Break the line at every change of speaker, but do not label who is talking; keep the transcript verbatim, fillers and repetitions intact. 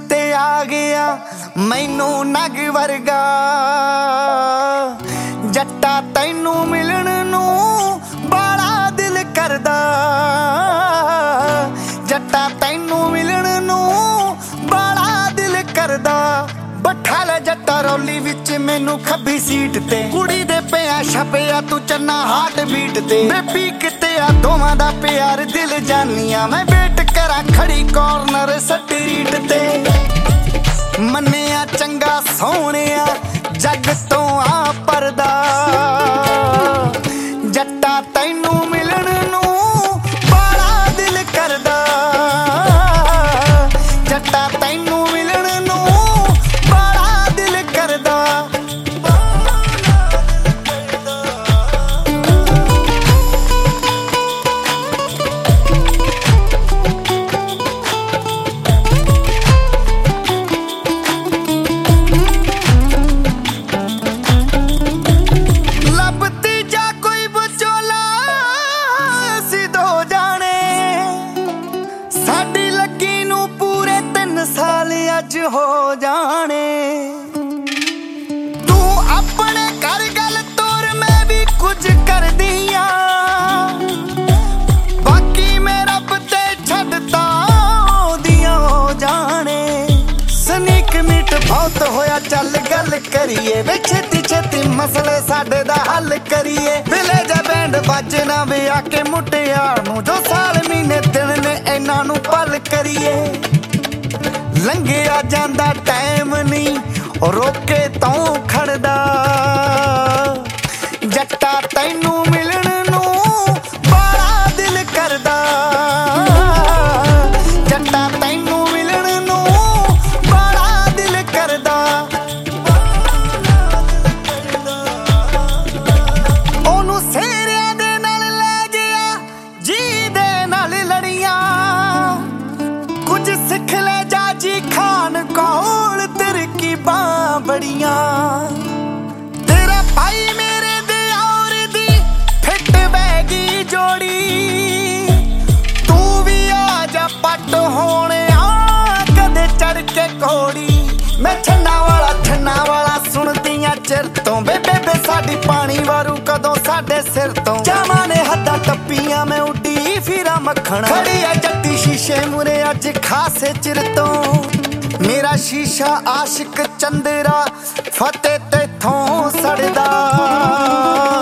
ते आ गया मैनू नग वर्गा। जट्टा तैनू मिलण नू बड़ा दिल करदा, जट्टा तैनू मिलण नू बड़ा दिल करदा। बैठा ले जट्टा रौली विच मैनू खब्बी सीट ते, कुड़ी दे पिया छपिया तू चन्ना हार्ट बीट ते। बेबी किते आ दोवां दा प्यार दिल जानिया, मैं वेट करा खड़ी कॉर्नर स्ट्रीट ते। मन्निया चंगा सोहणिया जग तो आ परदा, जट्टा तैनू मिलण नू बड़ा दिल करदा, जट्टा तैनू मिलण नू बड़ा दिल करदा। अज हो जाने तू अपने कर गल तोर, मैं भी कुछ कर दिया। बाकी मैं रब ते छड्डता दिया हो जाने। सनीक मीट बहुत होया चल गल करिए, वे छेती छेती मसले साडे दा हल करिए। विले जा बैंड बजना वे आके मुटियार नू, जो साल महीने दिन ने इन्हां नू पल करिए। लंघिया जांदा टाइम नहीं रोके तो खड़दा, जट्टा तैनू मिलण नू बड़ा दिल करदा, जट्टा तैनू मिलण नू बड़ा दिल करदा। ओनू सेरिया दे नाल ले गया जी दे नाल लड़ियां, कुछ सिख ले जी खान कौल तेरे की बां बड़ियां। तेरा भाई मेरे दे और दी फिट बैगी जोड़ी, तू भी आ जा पट होने आ कदे चढ़ के घोड़ी। मैं छन्ना वाला छन्ना वाला सुनदियां चिर तो, बेबे बे साडी पानी वारू कदों साडे सिर तो। जावां ने हद्दां टप्पियां मैं उड्डी फिरा मक्खण, खड़ी आ जट्टी शीशे मुरे अज खासे चिर तो। मेरा शीशा आशिक चंदेरा फतेह तेथों सड़दा।